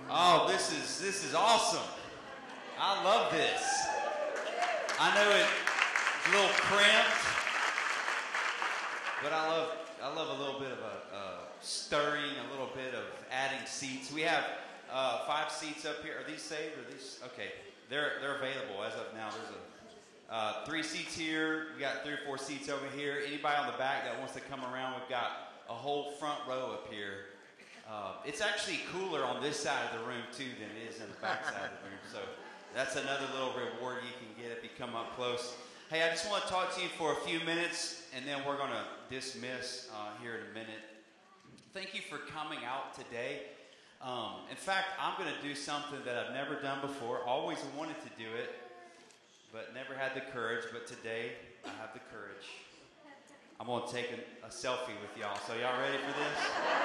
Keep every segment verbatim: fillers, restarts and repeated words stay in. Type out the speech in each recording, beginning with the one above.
Oh, this is this is awesome. I love this. I know it's a little cramped, but I love I love a little bit of a uh, stirring, a little bit of adding seats. We have uh, five seats up here. Are these saved? Are these okay? They're they're available as of now. There's a uh, three seats here. We got three or four seats over here. Anybody on the back that wants to come around, we've got a whole front row up here. Uh, it's actually cooler on this side of the room too than it is in the back side of the room. So that's another little reward you can get if you come up close. Hey, I just want to talk to you for a few minutes, and then we're going to dismiss uh, here in a minute. Thank you for coming out today. Um, in fact, I'm going to do something that I've never done before. Always wanted to do it, but never had the courage. But today, I have the courage. I'm going to take a, a selfie with y'all. So y'all ready for this?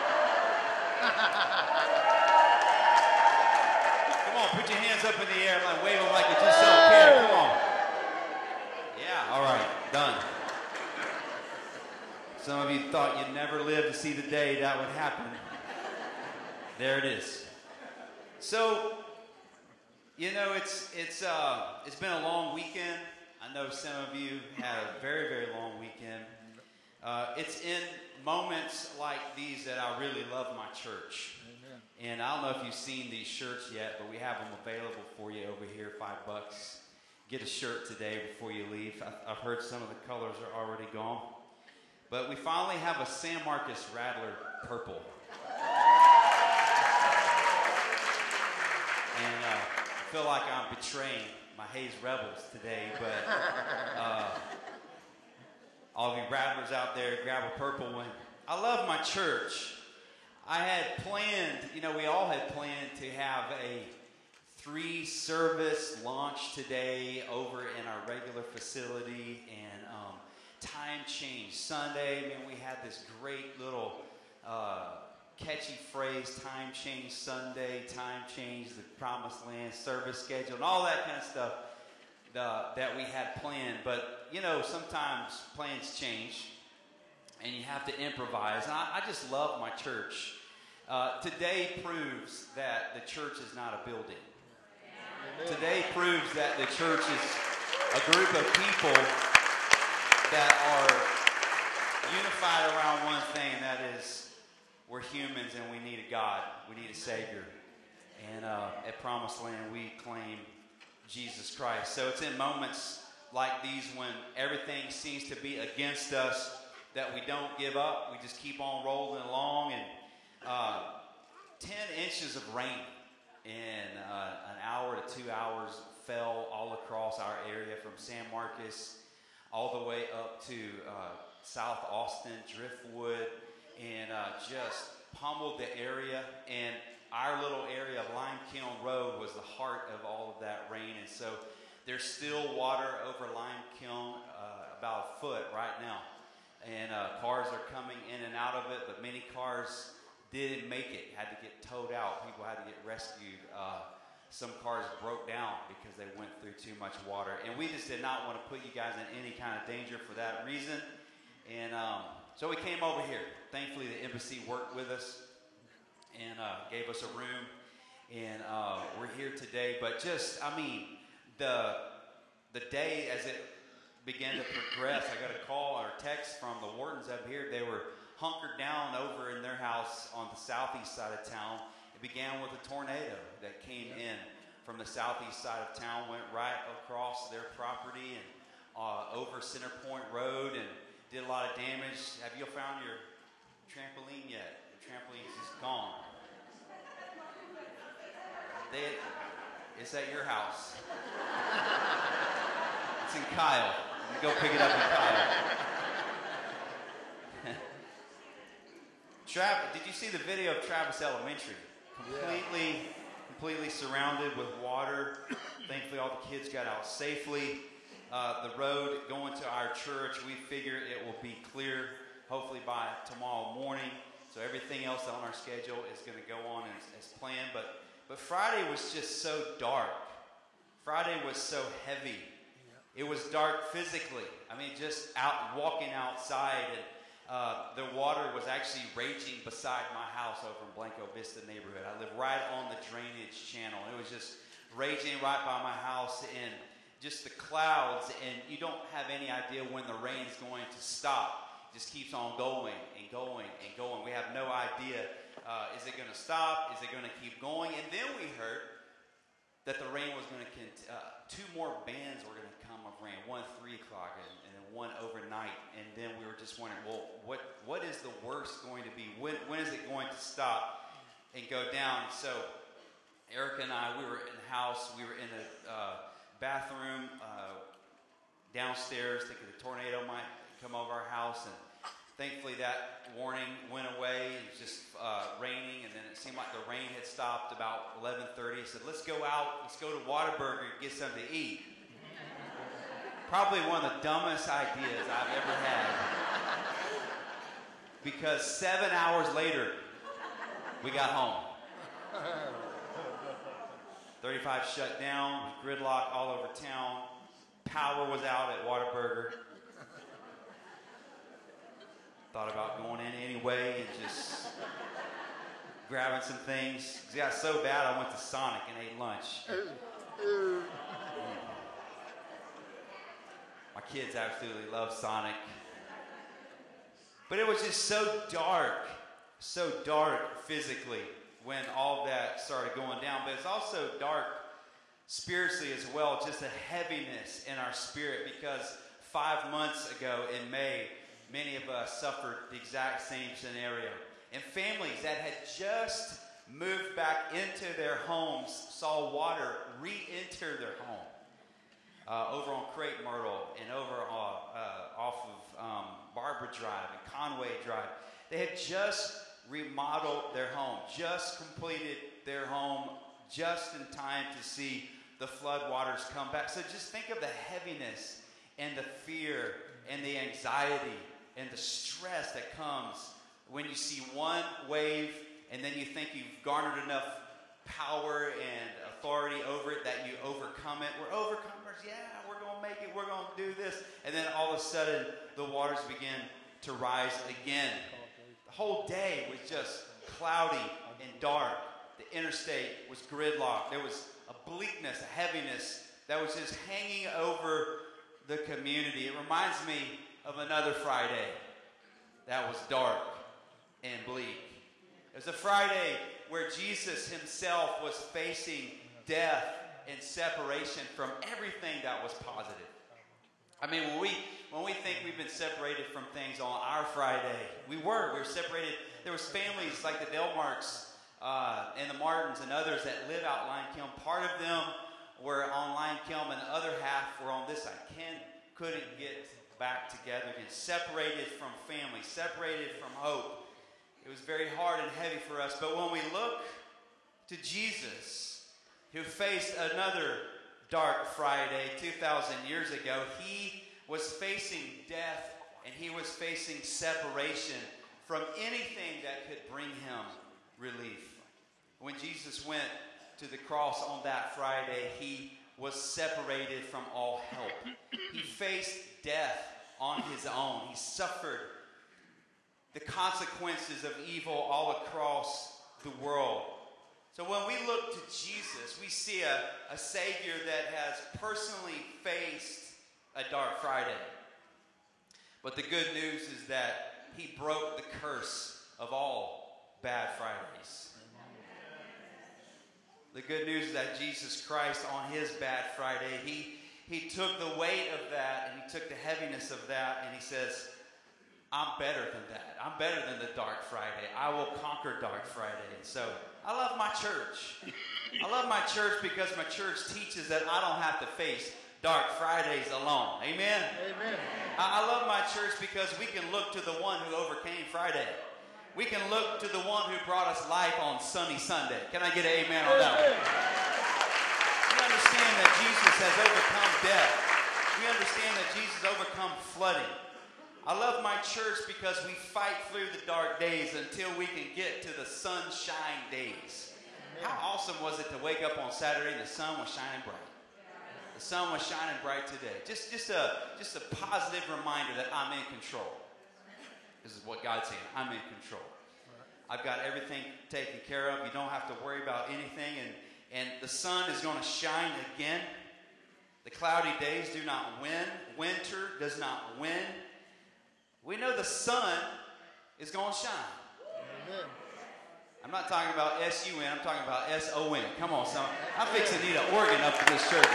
Come on, put your hands up in the air, like wave them like you just don't care. Come on. Yeah, all right, done. Some of you thought you'd never live to see the day that would happen. There it is. So, you know, it's it's uh it's been a long weekend. I know some of you had a very, very long weekend. Uh, it's in moments like these that I really love my church. Amen. And I don't know if you've seen these shirts yet, but we have them available for you over here, five bucks. Get a shirt today before you leave. I, I've heard some of the colors are already gone. But we finally have a San Marcos Rattler purple. And uh, I feel like I'm betraying my Hayes Rebels today, but uh, all of you Rattlers out there, grab a purple one. I love my church. I had planned, you know, we all had planned to have a three-service launch today over in our regular facility, and um, time change Sunday. I mean, we had this great little uh, catchy phrase, time change Sunday, time change the promised land, service schedule, and all that kind of stuff uh, that we had planned. But, you know, sometimes plans change, and you have to improvise. And I, I just love my church. Uh, today proves that the church is not a building. Amen. Today proves that the church is a group of people that are unified around one thing, and that is we're humans and we need a God. We need a Savior. And uh, at Promised Land, we claim Jesus Christ. So it's in moments like these when everything seems to be against us that we don't give up. We just keep on rolling along. And uh, ten inches of rain in uh, an hour to two hours fell all across our area from San Marcos all the way up to uh, South Austin, Driftwood, and uh, just pummeled the area. And our little area of Lime Kiln Road was the heart of all of that rain. And so there's still water over Lime Kiln, uh, about a foot right now. And uh, cars are coming in and out of it, but many cars didn't make it, had to get towed out. People had to get rescued. Uh, some cars broke down because they went through too much water. And we just did not want to put you guys in any kind of danger for that reason. And um, so we came over here. Thankfully, the embassy worked with us and uh, gave us a room. And uh, we're here today. But just, I mean, the the day as it began to progress, I got a call or text from the Whartons up here. They were hunkered down over in their house on the southeast side of town. It began with a tornado that came in from the southeast side of town, went right across their property and uh, over Center Point Road and did a lot of damage. Have you found your trampoline yet? The trampoline's just gone. They, it's at your house. It's in Kyle. You go pick it up in Kyle. Travis, did you see the video of Travis Elementary? Completely, yeah. completely surrounded with water. Thankfully, all the kids got out safely. Uh, the road going to our church, we figure it will be clear, hopefully by tomorrow morning. So everything else on our schedule is going to go on as, as planned. But but Friday was just so dark. Friday was so heavy. Yeah. It was dark physically. I mean, just out walking outside and uh, the water was actually raging beside my house over in Blanco Vista neighborhood. I live right on the drainage channel. It was just raging right by my house, and just the clouds, and you don't have any idea when the rain's going to stop. It just keeps on going and going and going. We have no idea, uh, is it going to stop? Is it going to keep going? And then we heard that the rain was going to, cont- uh, two more bands were going to come of rain, one at three o'clock and, and then one overnight. And then we were just wondering, well, what what is the worst going to be? When When is it going to stop and go down? So Erica and I, we were in the house, we were in the uh, bathroom uh, downstairs, thinking the tornado might come over our house, and thankfully that warning went away. It was just uh, raining, and then it seemed like the rain had stopped about eleven thirty. I said, let's go out, let's go to Whataburger and get something to eat. Probably one of the dumbest ideas I've ever had. Because seven hours later, we got home. thirty-five shut down, gridlock all over town. Power was out at Whataburger. Thought about going in anyway and just grabbing some things. It got so bad I went to Sonic and ate lunch. Mm. My kids absolutely love Sonic. But it was just so dark, so dark physically when all that started going down. But it's also dark spiritually as well, just a heaviness in our spirit, because five months ago in May, many of us suffered the exact same scenario. And families that had just moved back into their homes saw water re-enter their home. Uh, over on Crate Myrtle and over uh, uh, off of um, Barbara Drive and Conway Drive. They had just remodeled their home, just completed their home, just in time to see the flood waters come back. So just think of the heaviness and the fear and the anxiety and the stress that comes when you see one wave and then you think you've garnered enough power and authority over it that you overcome it. We're overcomers, yeah, we're going to make it, we're going to do this. And then all of a sudden, the waters begin to rise again. The whole day was just cloudy and dark. The interstate was gridlocked. There was a bleakness, a heaviness that was just hanging over the community. It reminds me of another Friday that was dark and bleak. It was a Friday where Jesus himself was facing death and separation from everything that was positive. I mean, when we when we think we've been separated from things on our Friday, we were. We were separated. There was families like the Delmarks uh, and the Martins and others that live out Line Kiln. Part of them were on Line Kiln, and the other half were on this side. Ken couldn't get back together again. Separated from family, separated from hope. It was very hard and heavy for us. But when we look to Jesus, who faced another dark Friday two thousand years ago, he was facing death and he was facing separation from anything that could bring him relief. When Jesus went to the cross on that Friday, he was separated from all help. He faced death on his own. He suffered the consequences of evil all across the world. So when we look to Jesus, we see a, a Savior that has personally faced a dark Friday. But the good news is that he broke the curse of all bad Fridays. The good news is that Jesus Christ, on his bad Friday, he, he took the weight of that and he took the heaviness of that, and he says, I'm better than that. I'm better than the dark Friday. I will conquer dark Friday. And so I love my church. I love my church because my church teaches that I don't have to face dark Fridays alone. Amen? Amen. I, I love my church because we can look to the one who overcame Friday. We can look to the one who brought us life on sunny Sunday. Can I get an amen on that one? We understand that Jesus has overcome death. We understand that Jesus overcome flooding. I love my church because we fight through the dark days until we can get to the sunshine days. How awesome was it to wake up on Saturday and the sun was shining bright? The sun was shining bright today. Just, just, a, just a positive reminder that I'm in control. This is what God's saying. I'm in control. I've got everything taken care of. You don't have to worry about anything. And, and the sun is going to shine again. The cloudy days do not win. Winter does not win. We know the sun is going to shine. Amen. I'm not talking about S U N. I'm talking about S O N. Come on, son. I'm fixing to need an organ up to this church.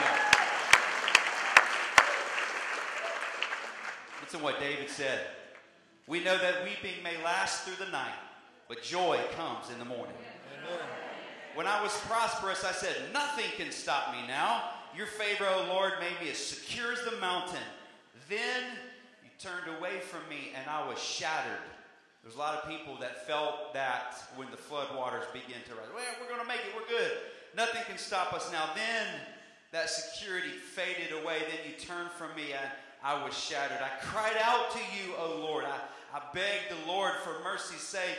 Listen to what David said. We know that weeping may last through the night, but joy comes in the morning. Amen. When I was prosperous, I said, nothing can stop me now. Your favor, O Lord, made me as secure as the mountain. Then you turned away from me, and I was shattered. There's a lot of people that felt that when the flood waters began to rise. Well, we're going to make it. We're good. Nothing can stop us now. Then that security faded away. Then you turned from me, and I was shattered. I cried out to you, O Lord. I, I begged the Lord for mercy's sake.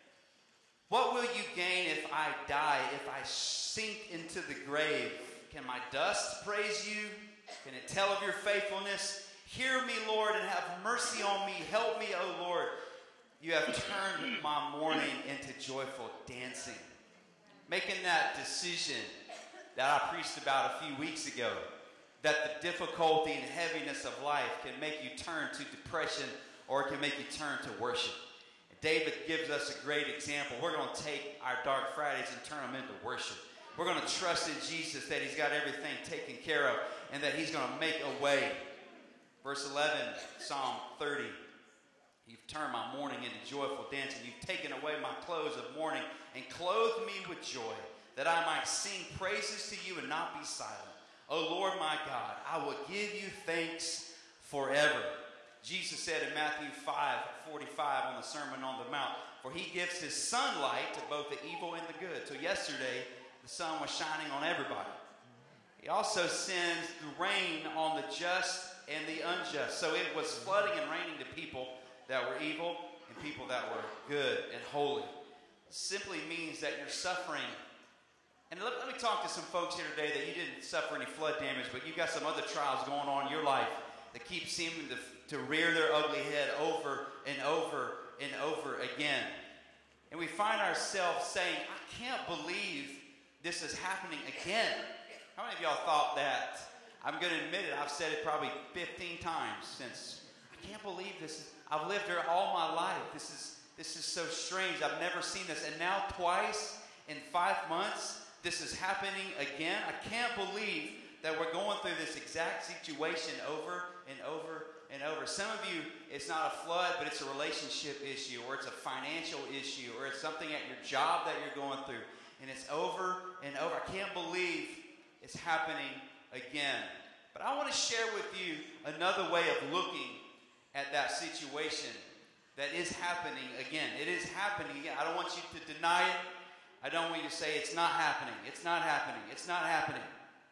What will you gain if I die, if I sink into the grave? Can my dust praise you? Can it tell of your faithfulness? Hear me, Lord, and have mercy on me. Help me, O Lord. You have turned my mourning into joyful dancing. Making that decision that I preached about a few weeks ago, that the difficulty and heaviness of life can make you turn to depression or it can make you turn to worship. David gives us a great example. We're going to take our Dark Fridays and turn them into worship. We're going to trust in Jesus that he's got everything taken care of and that he's going to make a way. Verse eleven, Psalm thirty. You've turned my mourning into joyful dancing. You've taken away my clothes of mourning and clothed me with joy, that I might sing praises to you and not be silent. O Lord my God, I will give you thanks forever. Jesus said in Matthew five forty-five on the Sermon on the Mount, for he gives his sunlight to both the evil and the good. So yesterday, the sun was shining on everybody. He also sends the rain on the just and the unjust. So it was flooding and raining to people that were evil and people that were good and holy. It simply means that you're suffering. And let, let me talk to some folks here today that you didn't suffer any flood damage, but you've got some other trials going on in your life that keep seeming to, to rear their ugly head over and over and over again. And we find ourselves saying, I can't believe this is happening again. How many of y'all thought that? I'm going to admit it. I've said it probably fifteen times since. I can't believe this. Is, I've lived here all my life. This is this is so strange. I've never seen this. And now twice in five months, this is happening again. I can't believe that we're going through this exact situation over and over and over. Some of you, it's not a flood, but it's a relationship issue, or it's a financial issue, or it's something at your job that you're going through. And it's over and over. I can't believe it's happening again. But I want to share with you another way of looking at that situation that is happening again. It is happening again. I don't want you to deny it. I don't want you to say it's not happening. It's not happening. It's not happening.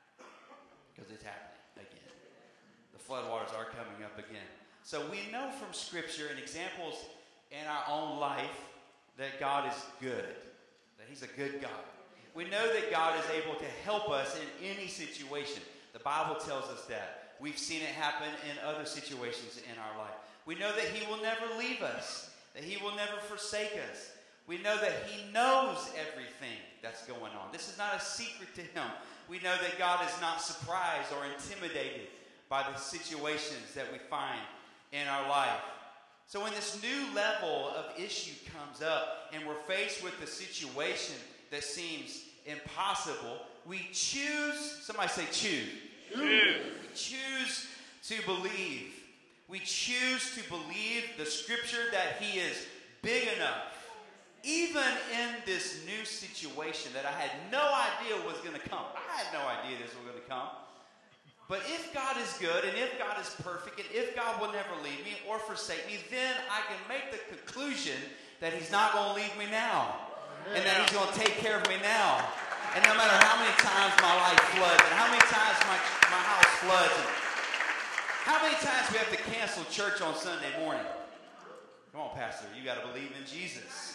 Because it's happening again. The floodwaters are coming up again. So we know from Scripture and examples in our own life that God is good. That he's a good God. We know that God is able to help us in any situation. The Bible tells us that. We've seen it happen in other situations in our life. We know that he will never leave us. That he will never forsake us. We know that he knows everything that's going on. This is not a secret to him. We know that God is not surprised or intimidated by the situations that we find in our life. So when this new level of issue comes up and we're faced with a situation that seems impossible, we choose, somebody say choose. Choose. We choose to believe. We choose to believe the Scripture that he is big enough. Even in this new situation that I had no idea was going to come. I had no idea this was going to come. But if God is good and if God is perfect and if God will never leave me or forsake me, then I can make the conclusion that he's not going to leave me now. And that he's going to take care of me now. And no matter how many times my life floods and how many times my, my house floods and how many times we have to cancel church on Sunday morning. Come on, Pastor, you got to believe in Jesus.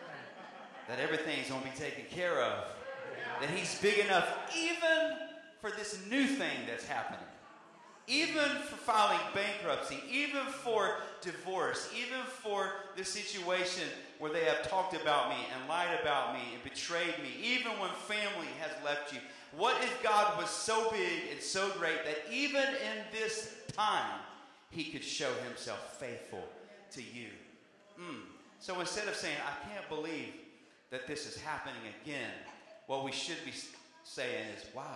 That everything's going to be taken care of. That he's big enough even for this new thing that's happening. Even for filing bankruptcy, even for divorce, even for the situation where they have talked about me and lied about me and betrayed me, even when family has left you. What if God was so big and so great that even in this time, he could show himself faithful to you? Mm. So instead of saying, I can't believe that this is happening again, what we should be saying is, wow,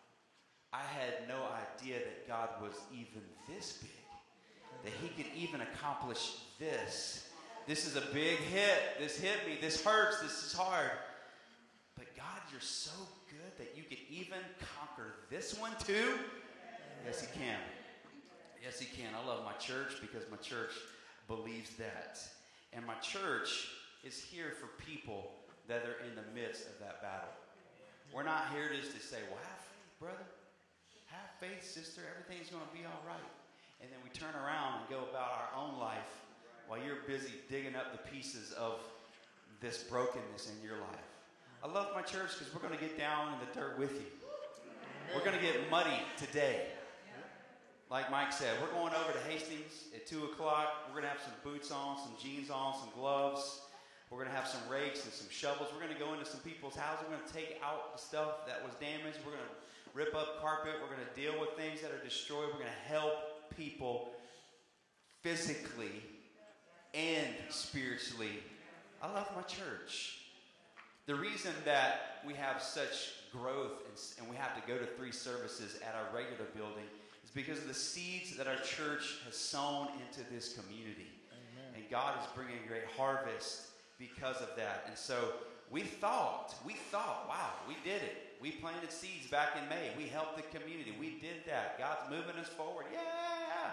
I had no idea that God was even this big, that he could even accomplish this. This is a big hit. This hit me. This hurts. This is hard. But God, you're so good that you could even conquer this one too? Yes, he can. Yes, he can. I love my church because my church believes that. And my church is here for people that are in the midst of that battle. We're not here just to say, well, have faith, brother. Have faith, sister. Everything's going to be all right. And then we turn around and go about our own life while you're busy digging up the pieces of this brokenness in your life. I love my church because we're going to get down in the dirt with you. We're going to get muddy today. Like Mike said, we're going over to Hastings at two o'clock. We're going to have some boots on, some jeans on, some gloves. We're going to have some rakes and some shovels. We're going to go into some people's houses. We're going to take out the stuff that was damaged. We're going to rip up carpet. We're going to deal with things that are destroyed. We're going to help people physically and spiritually. I love my church. The reason that we have such growth and, and we have to go to three services at our regular building is because of the seeds that our church has sown into this community. Amen. And God is bringing a great harvest because of that. And so we thought, we thought, wow, we did it. We planted seeds back in May. We helped the community. We did that. God's moving us forward. Yeah.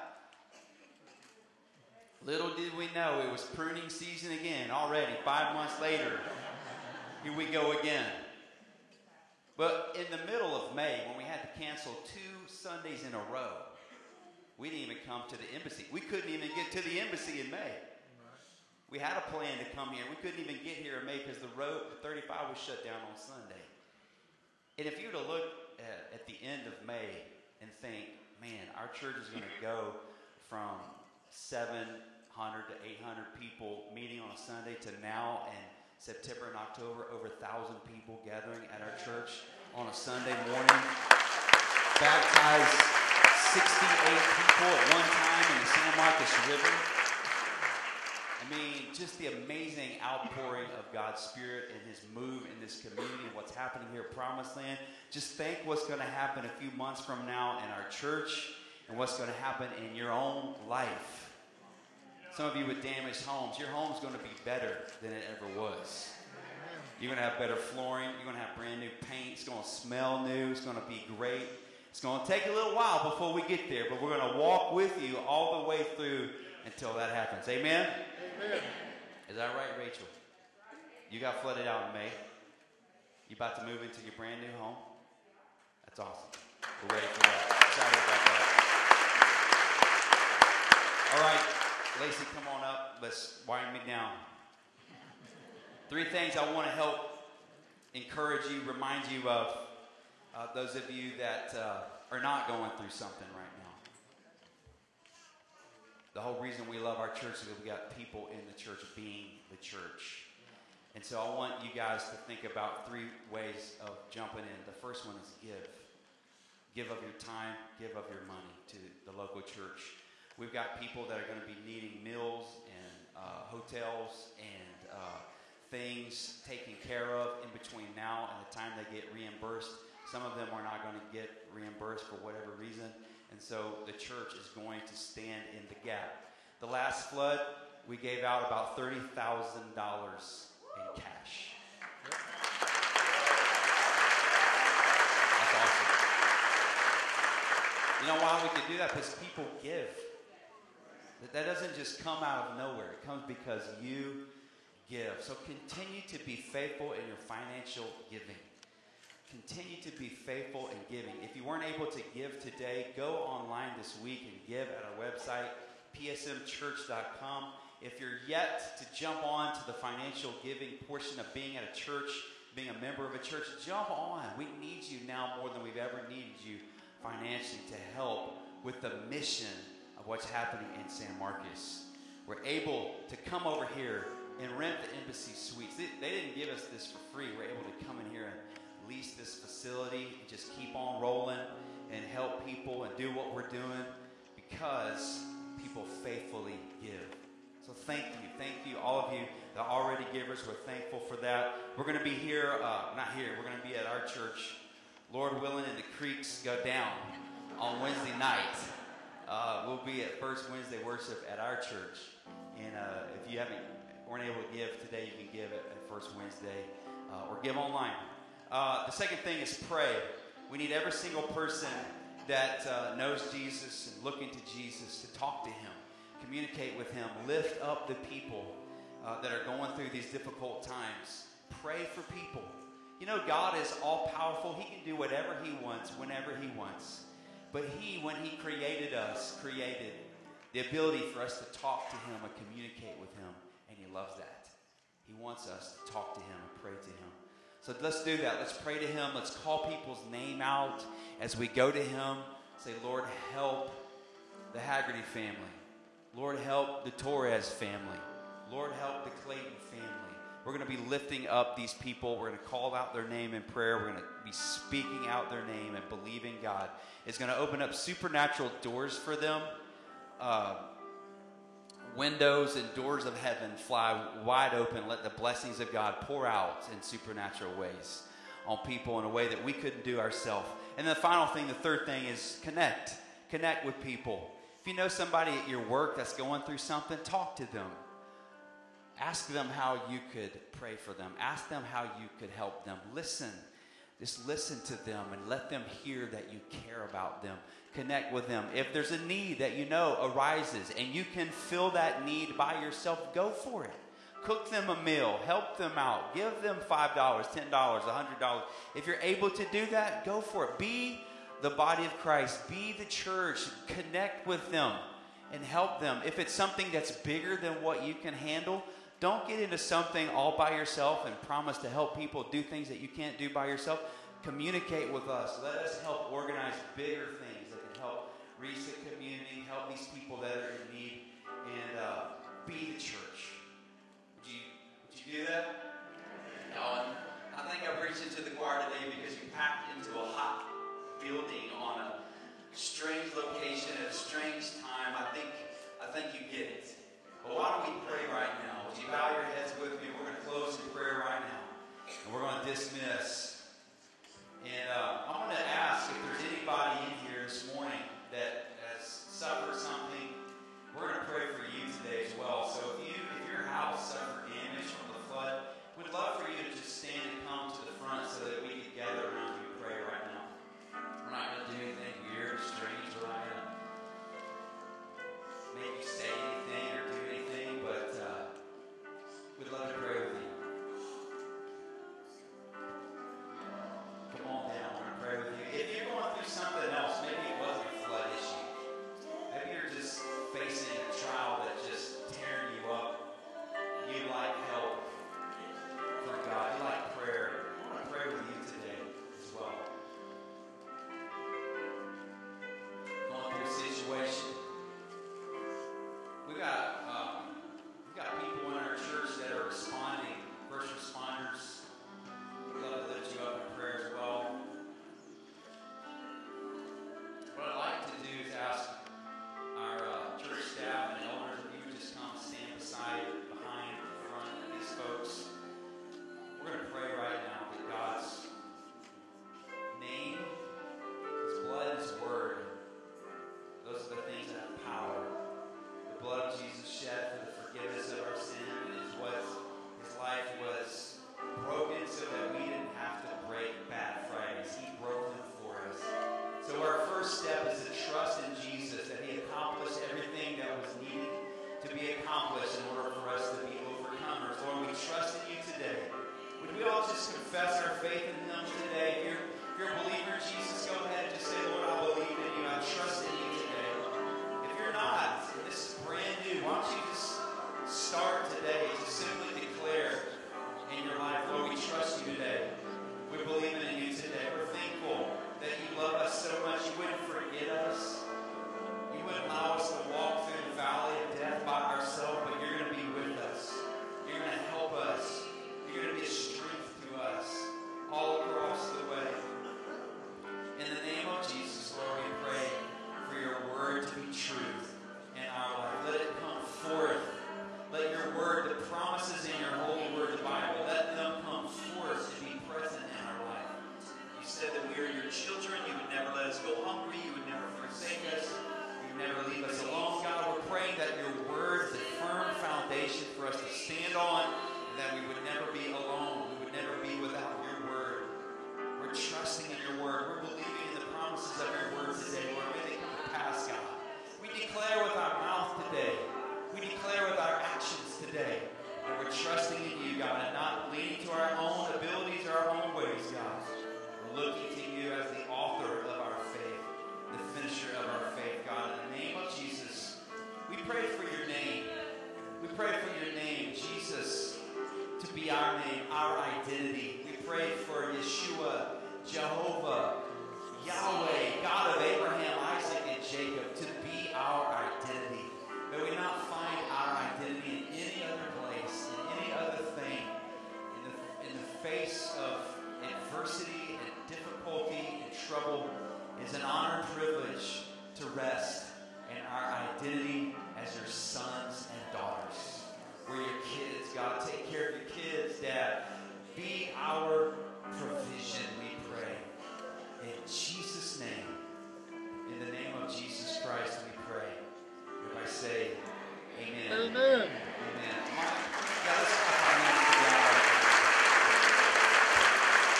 Little did we know it was pruning season again already. Five months later, here we go again. But in the middle of May, when we had to cancel two Sundays in a row, we didn't even come to the embassy. We couldn't even get to the embassy in May. We had a plan to come here. We couldn't even get here in May because the road, thirty-five, was shut down on Sunday. And if you were to look at, at the end of May and think, man, our church is going to go from seven hundred to eight hundred people meeting on a Sunday to now and September and October, over one thousand people gathering at our church on a Sunday morning. Baptized sixty-eight people at one time in the San Marcos River. I mean, just the amazing outpouring of God's Spirit and his move in this community and what's happening here at Promised Land. Just think what's going to happen a few months from now in our church and what's going to happen in your own life. Some of you with damaged homes, your home's going to be better than it ever was. You're going to have better flooring. You're going to have brand new paint. It's going to smell new. It's going to be great. It's going to take a little while before we get there, but we're going to walk with you all the way through until that happens. Amen? Amen. Is that right, Rachel? You got flooded out in May. You about to move into your brand new home? That's awesome. We're ready for that. Excited about that. All right, Lacey, come on up. Let's wind me down. Three things I want to help encourage you, remind you of, uh, those of you that uh, are not going through something right now. The whole reason we love our church is that we got people in the church being the church. And so I want you guys to think about three ways of jumping in. The first one is give. Give of your time, give of your money to the local church. We've got people that are going to be needing meals and uh, hotels and uh, things taken care of in between now and the time they get reimbursed. Some of them are not going to get reimbursed for whatever reason. And so the church is going to stand in the gap. The last flood, we gave out about thirty thousand dollars in cash. That's awesome. You know why we could do that? Because people give. That doesn't just come out of nowhere. It comes because you give. So continue to be faithful in your financial giving. Continue to be faithful in giving. If you weren't able to give today, go online this week and give at our website, p s m church dot com. If you're yet to jump on to the financial giving portion of being at a church, being a member of a church, jump on. We need you now more than we've ever needed you financially to help with the mission of what's happening in San Marcos. We're able to come over here and rent the Embassy Suites. They, they didn't give us this for free. We're able to come in here and lease this facility and just keep on rolling and help people and do what we're doing because people faithfully give. So thank you. Thank you, all of you, the already givers. We're thankful for that. We're going to be here, uh, not here, we're going to be at our church, Lord willing, and the creeks go down on Wednesday night. Uh, we'll be at First Wednesday Worship at our church. And uh, if you haven't weren't able to give today, you can give at, at First Wednesday uh, or give online. Uh, the second thing is pray. We need every single person that uh, knows Jesus and looking to Jesus to talk to him, communicate with him, lift up the people uh, that are going through these difficult times. Pray for people. You know, God is all-powerful. He can do whatever he wants, whenever he wants. But he, when he created us, created the ability for us to talk to him and communicate with him. And he loves that. He wants us to talk to him and pray to him. So let's do that. Let's pray to him. Let's call people's name out as we go to him. Say, Lord, help the Haggerty family. Lord, help the Torres family. Lord, help the Clayton family. We're going to be lifting up these people. We're going to call out their name in prayer. We're going to be speaking out their name and believing God is going to open up supernatural doors for them. Uh, windows and doors of heaven fly wide open. Let the blessings of God pour out in supernatural ways on people in a way that we couldn't do ourselves. And the final thing, the third thing, is connect. Connect with people. If you know somebody at your work that's going through something, talk to them. Ask them how you could pray for them. Ask them how you could help them. Listen. Just listen to them and let them hear that you care about them. Connect with them. If there's a need that you know arises and you can fill that need by yourself, go for it. Cook them a meal. Help them out. Give them five dollars, ten dollars, one hundred dollars. If you're able to do that, go for it. Be the body of Christ. Be the church. Connect with them and help them. If it's something that's bigger than what you can handle, don't get into something all by yourself and promise to help people do things that you can't do by yourself. Communicate with us. Let us help organize bigger things that can help reach the community, help these people that are in need, and uh, be the church. Would you, would you do that? No, and I think I've reached into the choir today because you packed into a hot building on a strange location at a strange time. I think, I think you get it. But why don't we pray right now? Would you bow your heads with me? We're going to close in prayer right now. And we're going to dismiss. And uh, I want to ask if there's anybody in here this morning that has suffered something. We're going to pray for you today as well. So if you, if your house suffered damage from the flood, we'd love for you to just stand and come to the front so that we can gather around you and pray right now. We're not going to do anything weird or strange or right now. Make you say anything or do anything, but uh, we'd love to pray with you. Yeshua, Jehovah, Yahweh, God of